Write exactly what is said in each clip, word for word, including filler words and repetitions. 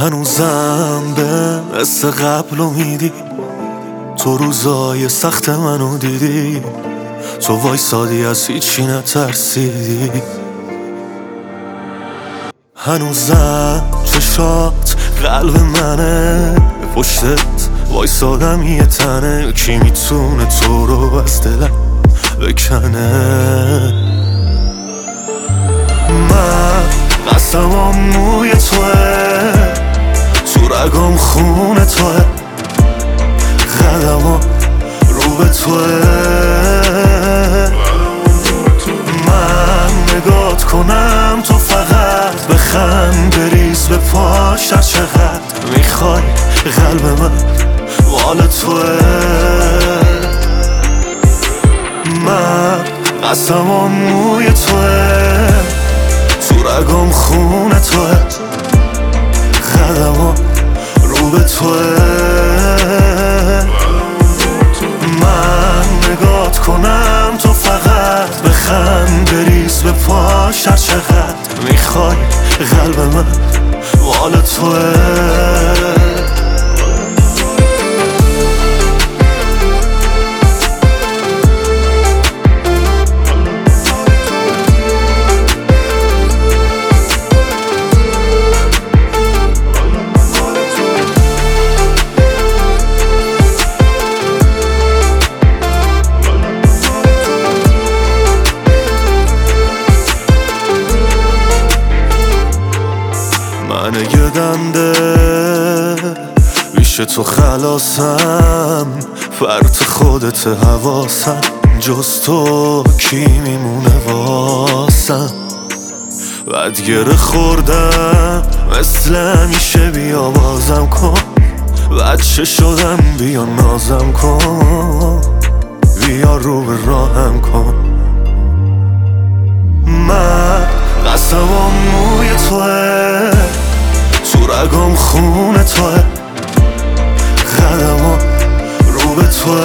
هنوزم به مثل قبل امیدی، تو روزای سخت منو دیدی، تو وایسادی از هیچی نترسیدی. هنوزم چشات قلب منه، پشتت وایسادم یه تنه، کی میتونه تو رو از دلم بکنه؟ من قسمم موی توه، تو رگام خون توه، قدمم رو به توه. من نگات کنم تو فقط بخند، بریز به پاش هر چقدر میخوای، قلب من مال توه. من قسمم موی توه، تو رگام خون توه، قدمم رو به توه. من نگات کنم تو فقط بخند، بریز به پاش هر چقدر میخوای، قلب من مال توه. من یه دنده بیش تو خلاصم، فرط خودت حواسم، جز تو کی میمونه واسم؟ بعد گره خوردم مثل همیشه، بیا بازم کن، بچه شدم بیا نازم کن، بیا رو به راهم کن. من قسمم موی توه، تو رگام خون توه، قدمم رو به توه.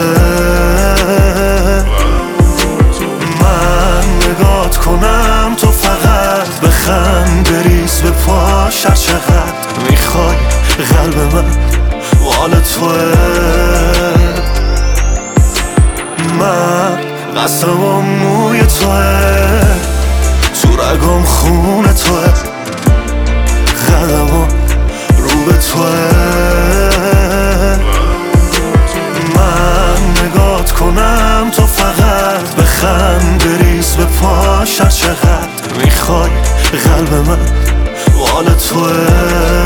من نگات کنم تو فقط بخند، بریز به پاش هر چقدر میخوای، قلب من مال توه. من قسمم موی توه، تو رگام خون توه، قدمم رو به توه. من نگات کنم تو فقط بخند، بریز به پاش هر چقدر میخوای، قلب من مال توه.